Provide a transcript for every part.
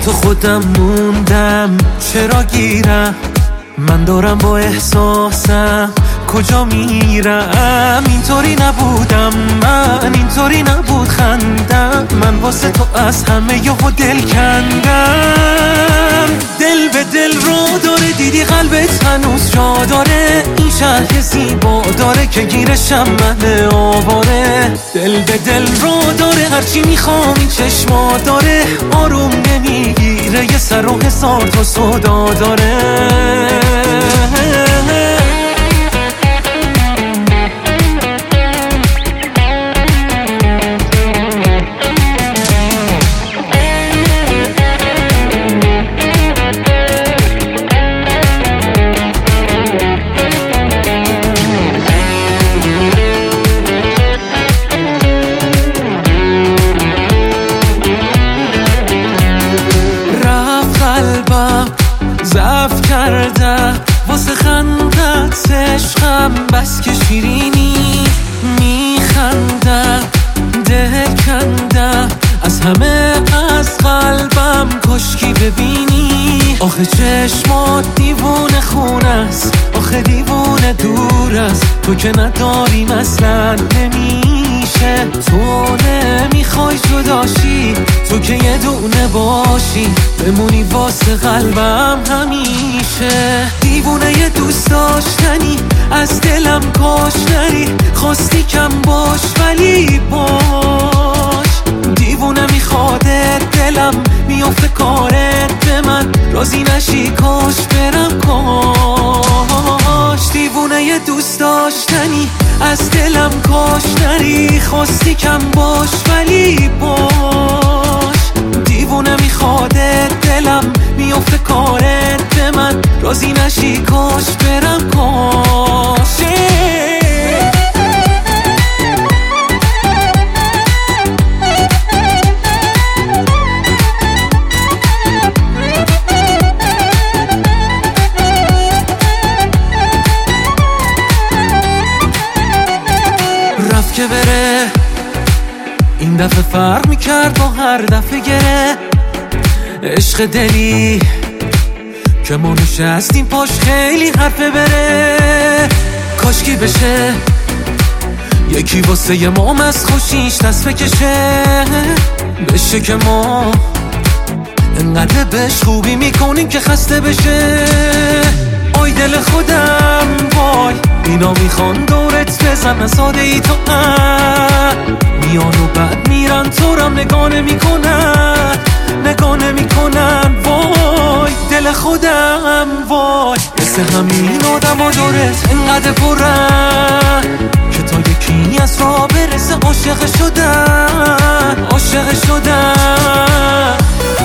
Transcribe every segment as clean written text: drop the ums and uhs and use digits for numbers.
تو خودم موندم، چرا گیرم؟ من دارم با احساسم کجا میرم؟ اینطوری نبودم من، اینطوری نبود خندم، من واسه تو از همه یهو دل کندم. دل به دل رو داره، دیدی قلبت هنوز جا داره، این شهر زیبا داره که گیرشم من آواره. دل به دل رو داره، هرچی میخوام این چشما داره، آروم نمیگیره، یه سر و هزار تا صدا داره. ضعف کرده واسه خندت عشقم، بس که شیرینی میخنده، دل کنده از همه از قلبم، کاشکی ببینی. آخه چشمات دیوونه خونه است، آخه دیوونه دور است، تو که نداریم اصلا نمیشه. تو نمیخوای جداشی، تو که یه دونه باشی، بمونی واسه قلبم همیشه. دیوونه یه دوست داشتنی، از دلم کاش نری، خواستی کم باش ولی باش. دیوونه میخوادت دلم، میافته کارت به من، راضی نشی کاش برم کاش. دیوونه یه دوست داشتنی، از دلم کاش نری، خواستی کم باش ولی باش. دیوونه میخوادت دلم، میافته کارت به من، راضی نشی کاش برم کاش. که بره این دفعه فرق میکرد با هر دفعه گره. عشق دلی که ما نشستیم پاش خیلی حرفه بره. کاشکی بشه یکی واسه یه مام از خوشیش دست بکشه، بشه که ما انقدر بهش خوبی میکنیم که خسته بشه. آی دل خودم وای، اینا میخوان دورت بزنن ساده ای تو میان و بعد میرن، تو رم نگاه نمیکنن، نگاه نمیکنن. وای دل خودم وای، مثل همین آدم ها دورت انقدر پرن که تا یکی از راه برسه عاشق شدن، عاشق شدن.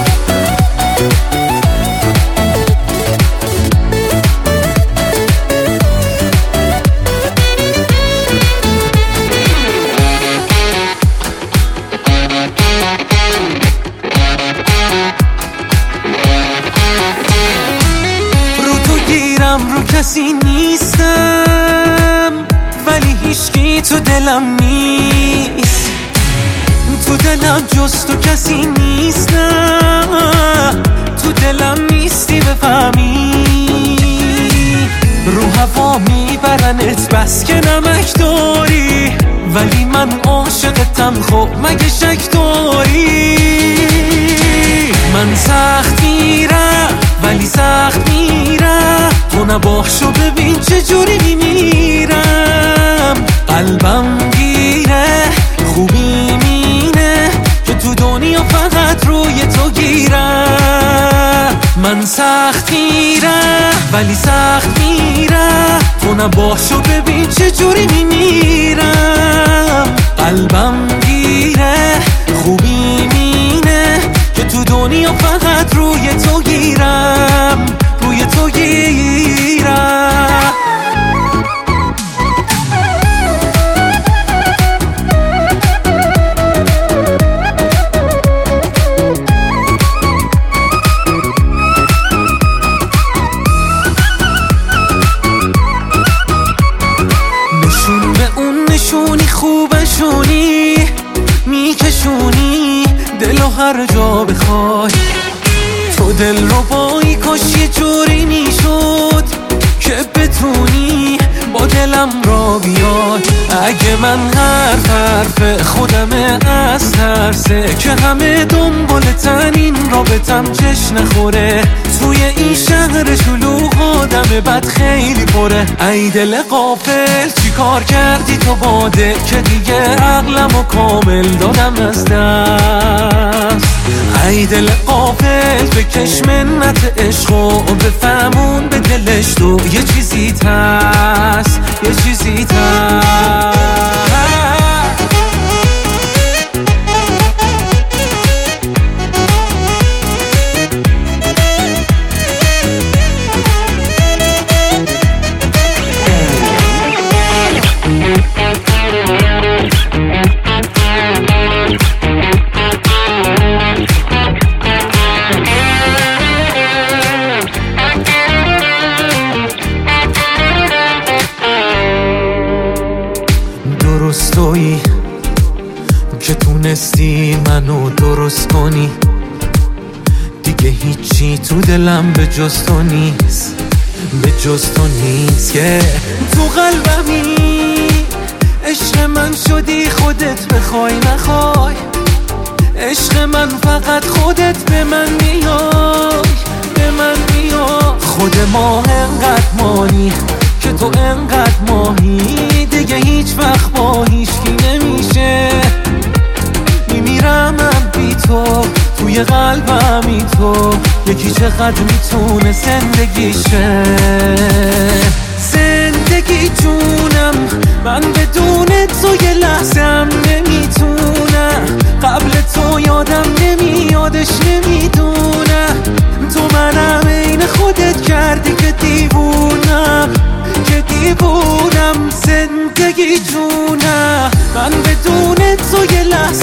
رو کسی نیستم ولی هیچکی تو دلم نیست، تو دلم جز تو کسی نیست، نه تو دلم نیستی بفهمی. رو هوا میبرنت بس که نمک داری، ولی من عاشقتم خب مگه شک داری؟ من سخت میرم ولی سخت میرم، تو نباشو ببین چجوری میمیرم. قلبم گیره خوبی مینه که تو دنیا فقط روی تو گیرم. من سخت میرم ولی سخت میرم، تو نباشو ببین چجوری میمیرم. قلبم گیره خوبی مینه که تو دنیا فقط روی تو گیرم، روی تو گیرم. نشون به اون نشونی خوبشونی، میکشونی دلو هر جا بخوای. تو دل رو بایی کاش یه جوری میشد که بتونی با دلم را بیای. اگه من حرف خودمه از ترسه که همه دنبالتن این رابطم چش نخوره. توی این شهر شلوغ آدم بد خیلی پره. ای دل غافل چی کار کردی تو باده که دیگه عقلمو کامل دادم از دست. ای دل غافل بکش منت عشق و بفهمون به دلش تو یه چیزی هست، یه چیزی هست. درستویی که تونستی منو درست کنی. دیگه هیچی تو دلم به جز تو نیست، به جز تو نیست. که تو قلبمی عشق من شدی خودت بخوای نخوای. عشق من فقط خودت به من میای، به من میای. خود ما انقدر مانی که تو انقدر ماهی. دیگه هیچ وقت با هیچکی نمیشه. میمیرم من بی تو، توی قلبمی تو. یکی چقدر میتونه زندگیشه. زندگی جونم من بدون تو یه لحظم نمیتونم. قبل تو یادم نمیادش نمیدونم. تو منم عین خودت کردی که دیوونم، که دیوونم. زندگی جونم من بدون تو یه لحظه